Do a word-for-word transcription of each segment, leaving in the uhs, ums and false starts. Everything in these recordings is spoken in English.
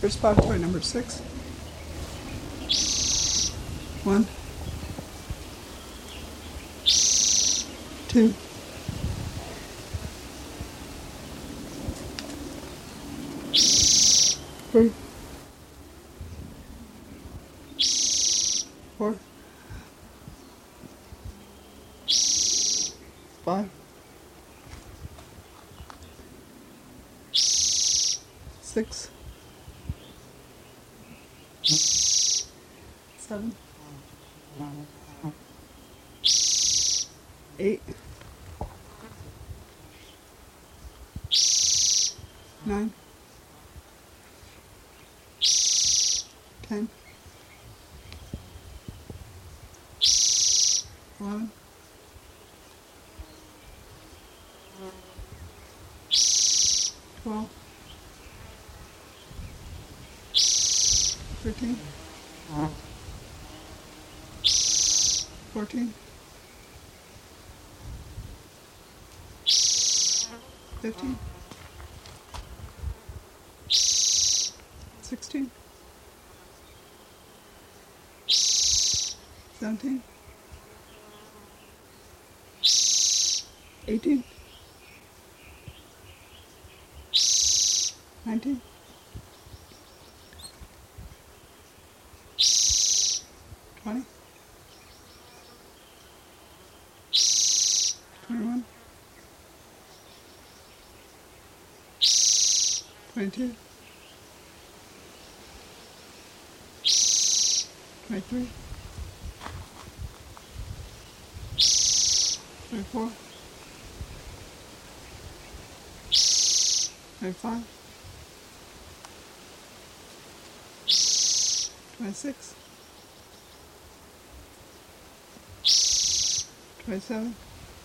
Here's spot toy number six. One. Two. Three. Four. Five. Six. Seven. Eight. Nine. Ten. Eleven. Twelve. Thirteen. Fourteen. Fifteen. Sixteen. Seventeen. Eighteen. Nineteen. Twenty. Twenty-one. Twenty-two. Twenty-three. Twenty-four. Twenty-five. Twenty-six. Twenty-seven.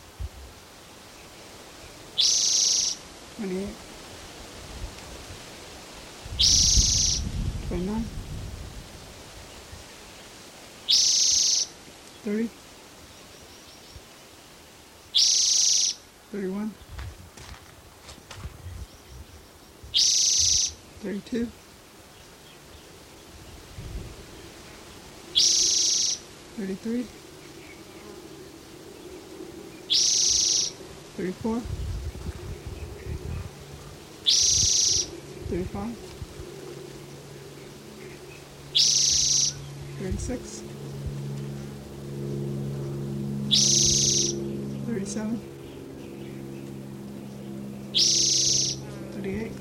Twenty-eight. Twenty-nine. Thirty. Thirty-one. Thirty-two. Thirty-three. Thirty-four. Thirty-five. Thirty-six. Thirty-seven. Thirty-eight.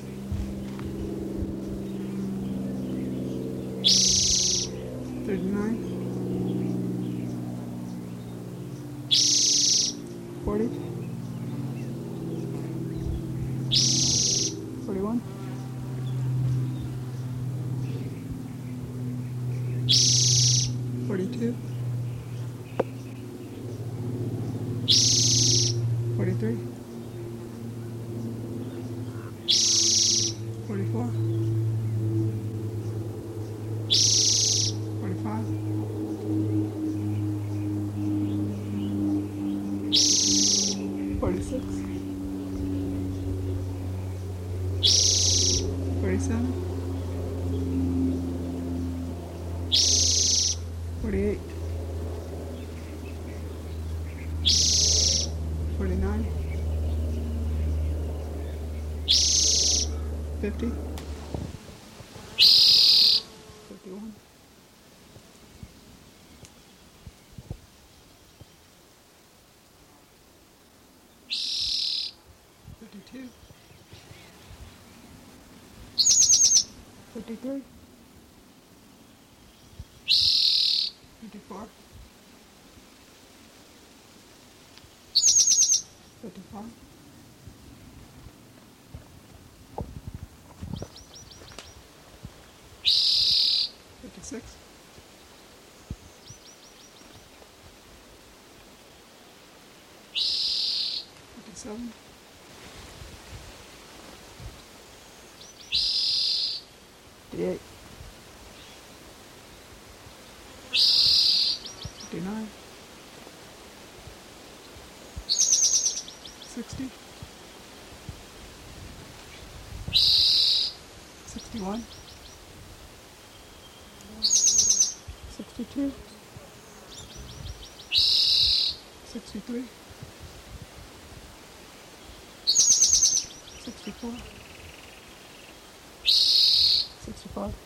Thirty-nine. Forty. Forty-one. Forty-two. Forty-three. Forty-four. Forty-five. Forty-six. Forty-seven. Forty-eight. Forty-nine. Fifty. Fifty-one. Fifty-two. Fifty-three. Fifty-four. Fifty-five. Fifty-six. Fifty-seven. Fifty-eight. Fifty-nine. Sixty. Sixty-one. sixty-two, sixty-three, sixty-four, sixty-five.